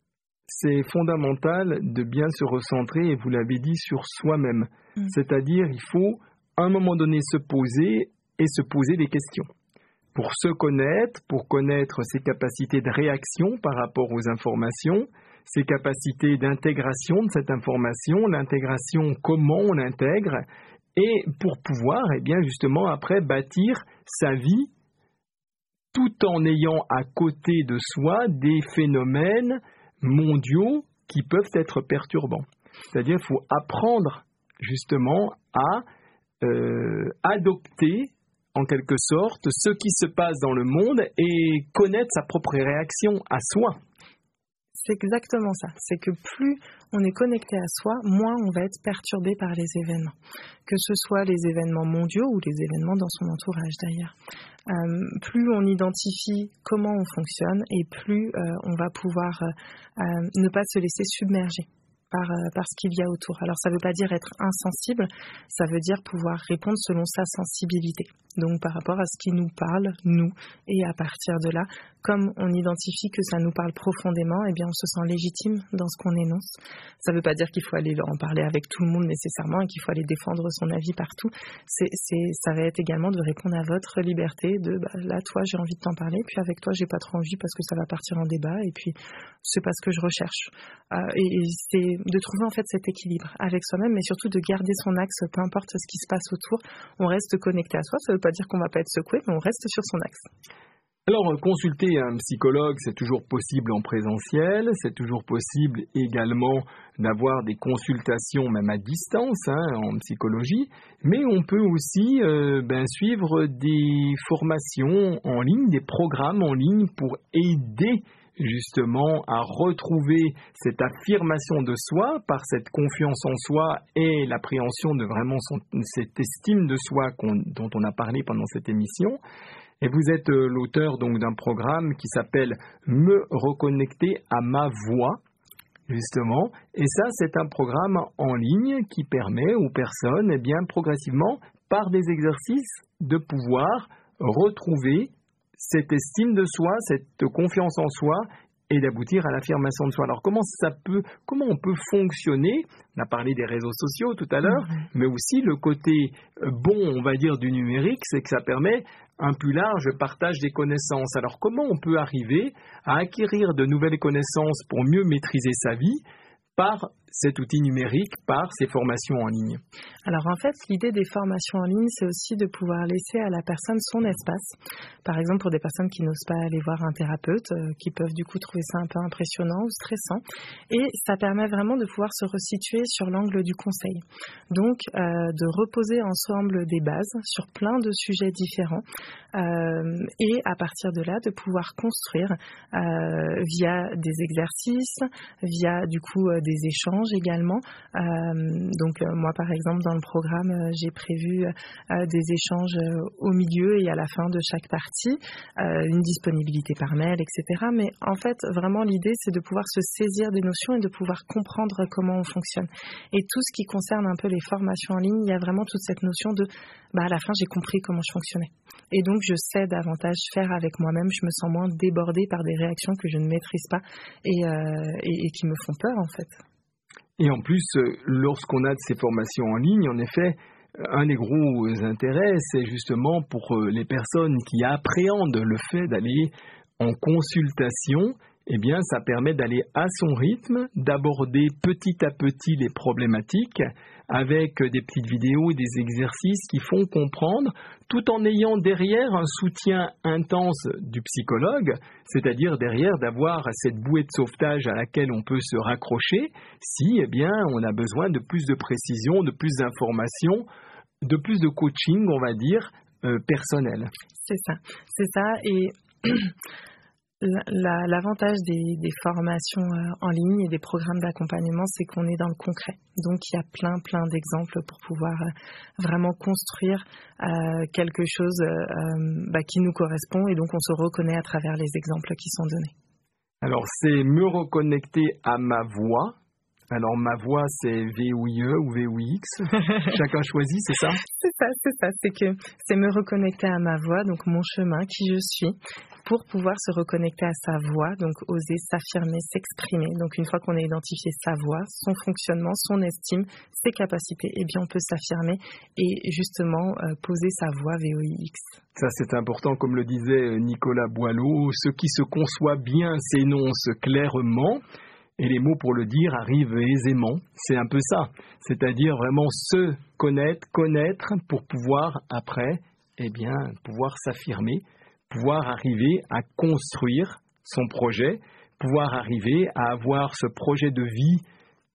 Speaker 2: c'est fondamental de bien se recentrer, et vous l'avez dit, sur soi-même. Mmh. C'est-à-dire, il faut à un moment donné se poser et se poser des questions. Pour se connaître, pour connaître ses capacités de réaction par rapport aux informations, ses capacités d'intégration de cette information, l'intégration, comment on l'intègre, et pour pouvoir, eh bien, justement, après, bâtir sa vie tout en ayant à côté de soi des phénomènes mondiaux qui peuvent être perturbants. C'est-à-dire qu'il faut apprendre justement à euh, adopter en quelque sorte ce qui se passe dans le monde et connaître sa propre réaction à soi.
Speaker 3: C'est exactement ça. C'est que plus on est connecté à soi, moins on va être perturbé par les événements. Que ce soit les événements mondiaux ou les événements dans son entourage d'ailleurs. Euh, plus on identifie comment on fonctionne et plus euh, on va pouvoir euh, euh, ne pas se laisser submerger par, euh, par ce qu'il y a autour. Alors ça ne veut pas dire être insensible, ça veut dire pouvoir répondre selon sa sensibilité. Donc par rapport à ce qui nous parle, nous, et à partir de là, comme on identifie que ça nous parle profondément, eh bien on se sent légitime dans ce qu'on énonce. Ça ne veut pas dire qu'il faut aller en parler avec tout le monde nécessairement et qu'il faut aller défendre son avis partout. C'est, c'est, ça va être également de répondre à votre liberté de bah, là toi j'ai envie de t'en parler, puis avec toi j'ai pas trop envie parce que ça va partir en débat et puis c'est pas ce que je recherche. Euh, et, et c'est de trouver en fait cet équilibre avec soi-même, mais surtout de garder son axe, peu importe ce qui se passe autour, on reste connecté à soi. Ça ne veut pas dire qu'on ne va pas être secoué, mais on reste sur son axe.
Speaker 2: Alors, consulter un psychologue, c'est toujours possible en présentiel, c'est toujours possible également d'avoir des consultations même à distance hein, en psychologie, mais on peut aussi euh, ben, suivre des formations en ligne, des programmes en ligne pour aider justement à retrouver cette affirmation de soi par cette confiance en soi et l'appréhension de vraiment son, cette estime de soi qu'on, dont on a parlé pendant cette émission. Et vous êtes euh, l'auteur donc d'un programme qui s'appelle « Me reconnecter à ma voix », justement. Et ça, c'est un programme en ligne qui permet aux personnes, eh bien, progressivement, par des exercices, de pouvoir retrouver cette estime de soi, cette confiance en soi et d'aboutir à l'affirmation de soi. Alors comment ça peut, comment on peut fonctionner? On a parlé des réseaux sociaux tout à l'heure, mmh. mais aussi le côté bon, on va dire, du numérique, c'est que ça permet un plus large partage des connaissances. Alors comment on peut arriver à acquérir de nouvelles connaissances pour mieux maîtriser sa vie par cet outil numérique, par ces formations en ligne?
Speaker 3: Alors en fait, l'idée des formations en ligne, c'est aussi de pouvoir laisser à la personne son espace. Par exemple, pour des personnes qui n'osent pas aller voir un thérapeute, euh, qui peuvent du coup trouver ça un peu impressionnant ou stressant. Et ça permet vraiment de pouvoir se resituer sur l'angle du conseil. Donc, euh, de reposer ensemble des bases sur plein de sujets différents. Euh, et à partir de là, de pouvoir construire euh, via des exercices, via du coup euh, des échanges également. Euh, donc euh, moi par exemple dans le programme euh, j'ai prévu euh, des échanges euh, au milieu et à la fin de chaque partie, euh, une disponibilité par mail, et cetera. Mais en fait vraiment l'idée c'est de pouvoir se saisir des notions et de pouvoir comprendre comment on fonctionne. Et tout ce qui concerne un peu les formations en ligne, il y a vraiment toute cette notion de bah à la fin j'ai compris comment je fonctionnais. Et donc je sais davantage faire avec moi-même, je me sens moins débordée par des réactions que je ne maîtrise pas et, euh, et, et qui me font peur en fait.
Speaker 2: Et en plus, lorsqu'on a de ces formations en ligne, en effet, un des gros intérêts, c'est justement pour les personnes qui appréhendent le fait d'aller en consultation, eh bien, ça permet d'aller à son rythme, d'aborder petit à petit les problématiques avec des petites vidéos et des exercices qui font comprendre, tout en ayant derrière un soutien intense du psychologue, c'est-à-dire derrière d'avoir cette bouée de sauvetage à laquelle on peut se raccrocher si, eh bien, on a besoin de plus de précision, de plus d'informations, de plus de coaching, on va dire, euh, personnel.
Speaker 3: C'est ça, c'est ça. Et La, la, l'avantage des, des formations euh, en ligne et des programmes d'accompagnement, c'est qu'on est dans le concret. Donc, il y a plein, plein d'exemples pour pouvoir euh, vraiment construire euh, quelque chose euh, bah, qui nous correspond et donc on se reconnaît à travers les exemples qui sont donnés.
Speaker 2: Alors, c'est me reconnecter à ma voix. Alors, ma voix, c'est V O I E ou V O I X. Chacun choisit, c'est ça?
Speaker 3: C'est ça, c'est ça. C'est que c'est me reconnecter à ma voix, donc mon chemin, qui je suis, pour pouvoir se reconnecter à sa voix, donc oser s'affirmer, s'exprimer. Donc une fois qu'on a identifié sa voix, son fonctionnement, son estime, ses capacités, eh bien on peut s'affirmer et justement euh, poser sa voix V O I X.
Speaker 2: Ça c'est important, comme le disait Nicolas Boileau, ce qui se conçoit bien s'énonce clairement. Et les mots pour le dire arrivent aisément. C'est un peu ça. C'est-à-dire vraiment se connaître, connaître pour pouvoir après, eh bien, pouvoir s'affirmer, pouvoir arriver à construire son projet, pouvoir arriver à avoir ce projet de vie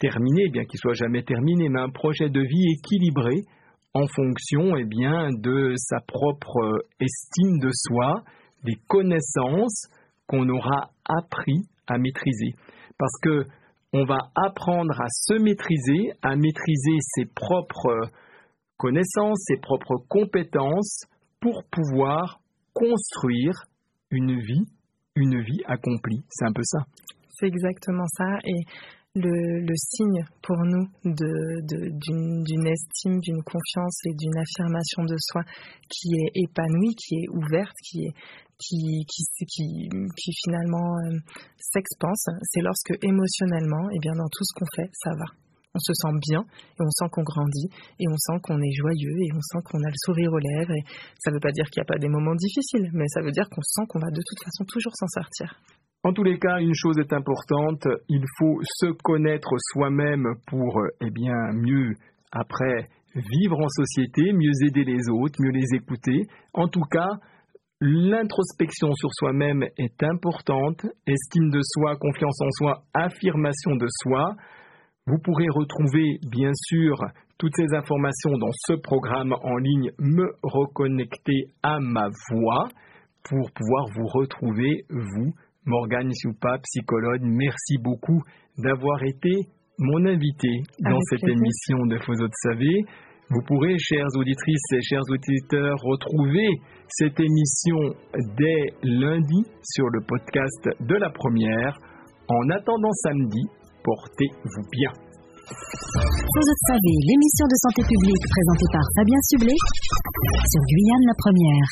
Speaker 2: terminé, bien qu'il soit jamais terminé, mais un projet de vie équilibré en fonction eh bien, de sa propre estime de soi, des connaissances qu'on aura appris à maîtriser. Parce que on va apprendre à se maîtriser, à maîtriser ses propres connaissances, ses propres compétences pour pouvoir construire une vie, une vie accomplie. C'est un peu ça.
Speaker 3: C'est exactement ça. Et le, le signe pour nous de, de, d'une, d'une estime, d'une confiance et d'une affirmation de soi qui est épanouie, qui est ouverte, qui est qui qui qui, qui finalement euh, s'expanse, c'est lorsque émotionnellement, et bien dans tout ce qu'on fait, ça va. On se sent bien et on sent qu'on grandit et on sent qu'on est joyeux et on sent qu'on a le sourire aux lèvres. Et ça ne veut pas dire qu'il n'y a pas des moments difficiles, mais ça veut dire qu'on sent qu'on va de toute façon toujours s'en sortir.
Speaker 2: En tous les cas, une chose est importante, il faut se connaître soi-même pour eh bien, mieux, après, vivre en société, mieux aider les autres, mieux les écouter. En tout cas, l'introspection sur soi-même est importante, estime de soi, confiance en soi, affirmation de soi. Vous pourrez retrouver, bien sûr, toutes ces informations dans ce programme en ligne « Me reconnecter à ma voix » pour pouvoir vous retrouver, vous, Morgane Youpa, psychologue. Merci beaucoup d'avoir été mon invité dans
Speaker 3: Avec
Speaker 2: cette
Speaker 3: plaisir.
Speaker 2: émission de Faux Autres Savez. Vous pourrez, chères auditrices et chers auditeurs, retrouver cette émission dès lundi sur le podcast de la première. En attendant samedi, portez-vous bien.
Speaker 1: Faux Autres Savez, l'émission de santé publique présentée par Fabien Sublet sur Guyane la première.